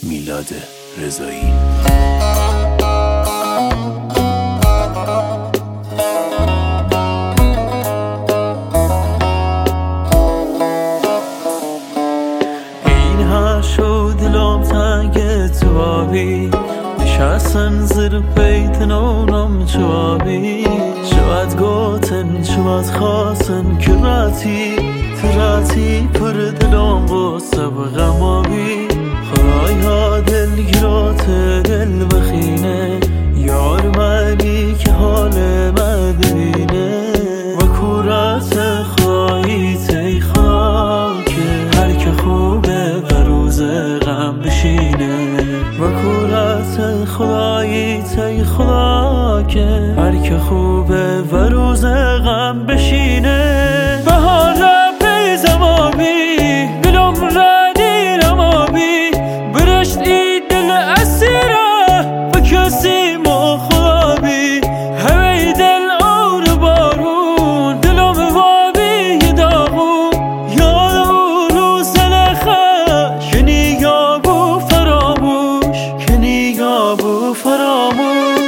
میلاد رضایی. دلم تنگ توابی نشستن زیر پیتن اونم چوابی شاید گوتن شاید خواستن که راتی پر دلم غصه و غمابی خدای ها دلگیرات دل بخینه یار منی که حال من ببینه و کورت خواهی تی خاکه هر که خوبه و روز غم بشینه و کورت خدایی تی خاکه هر که خوبه و روز غم بشینه بهار رفی زمابی گلم ردیرم آبی برشت ای دل اسیره و کسی مخوابی هوی دل اور بارون دلم وابی داغون یاد او روز نخش کنی یابو فراموش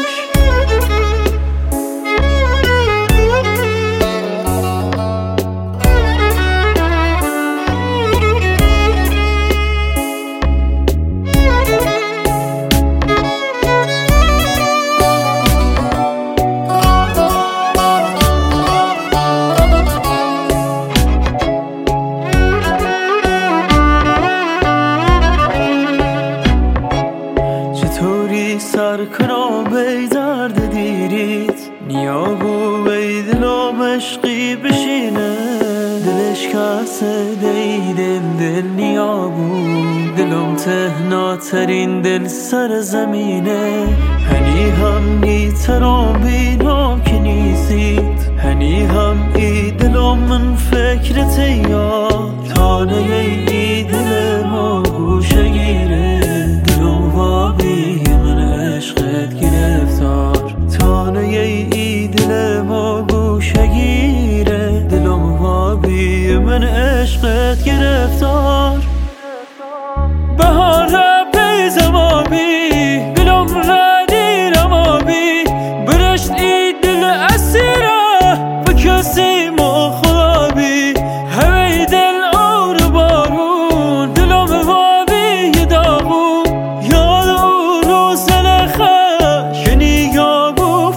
چطوری سر کنم بی درد دیریت نیابو بی دلم عشقی بشینه دلش کسه دی دل نیابو دلم تهناترین دل سر زمینه هنی هم نیترم بینم که نیزید هنی هم ای دلم من فکرت یا تانه ای دل ما گوشه گیره دلم وابی من عشقت گرفتار تانه ای دل ما گوشه گیره دلم وابی من عشقت گرفتار بهار رفی زمابی گلم ردیرم آبی برشت ای دل اسیره و کسی مخوابی هوی دل اور بارون دلم وابی داغون یاد او روز نخش کنی یابو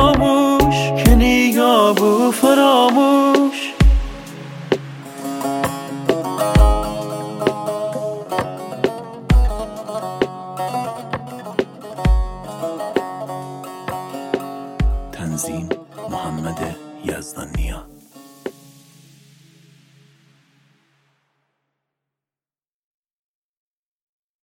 فراموش تنظیم محمد یزدانیا.